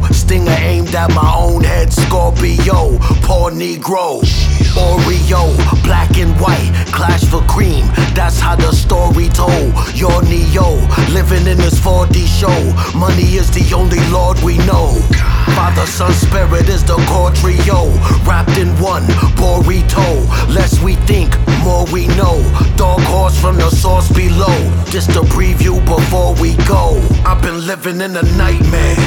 Stinger aimed at my own head, Scorpio. Poor Negro, Oreo, black and white, clash for cream. That's how the story told. You're Neo, living in this 4D show. Money is the only Lord we know. Father, Son, Spirit is the core trio. Wrapped in one burrito. Less we think, more we know. Dog horse from the source below. Just a preview before we go. I've been living in a nightmare.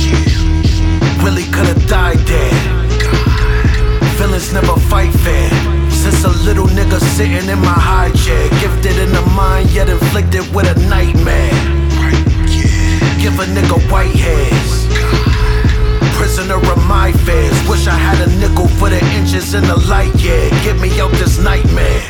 Really could've died there. Feelings never fight fair. Since a little nigga sitting in my high chair. Gifted in the mind, yet inflicted with a nightmare. Give a nigga white hairs. Prisoner of my fears. Wish I had a nickel for the inches in the light, yeah. Get me out this nightmare.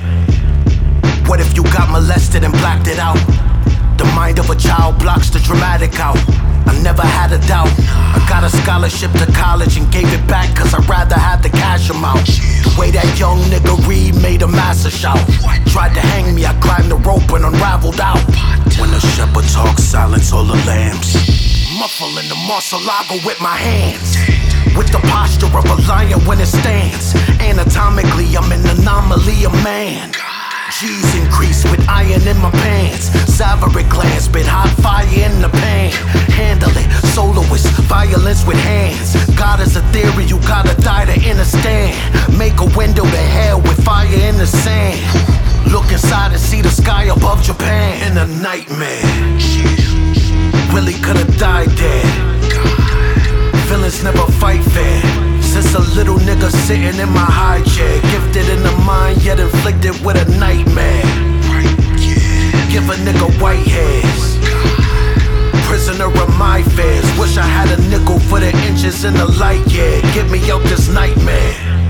What if you got molested and blacked it out? The mind of a child blocks the dramatic out. I never had a doubt. I got a scholarship to college and gave it back cause I'd rather have the cash amount. The way that young nigga Reed made a master shout. Tried to hang me, I climbed the rope and unraveled out. When the shepherd talks, silence all the lambs. Muffling the Marcelago with my hands. With the posture of a lion when it stands. Anatomically, I'm an anomaly of man. G's increase with iron in my pants. Salivary glands, spit hot fire in the pan. Handle it, soloist, violence with hands. God is a theory, you gotta die to understand. Make a window to hell with fire in the sand. Look inside and see the sky above Japan. In a nightmare. Really could've died there. Feelings never fight fair. Since a little nigga sitting in my high chair. Gifted in the mind, yet inflicted with a nightmare. Give a nigga white hairs. Prisoner of my fears. Wish I had a nickel for the inches in the light, yeah. Get me out this nightmare.